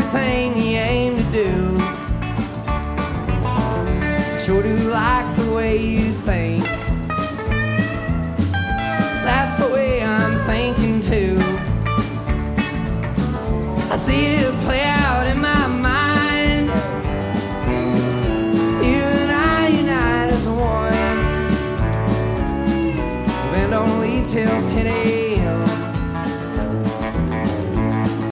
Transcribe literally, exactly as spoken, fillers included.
everything he aimed to do. Sure do like the way you think. That's the way I'm thinking too. I see you play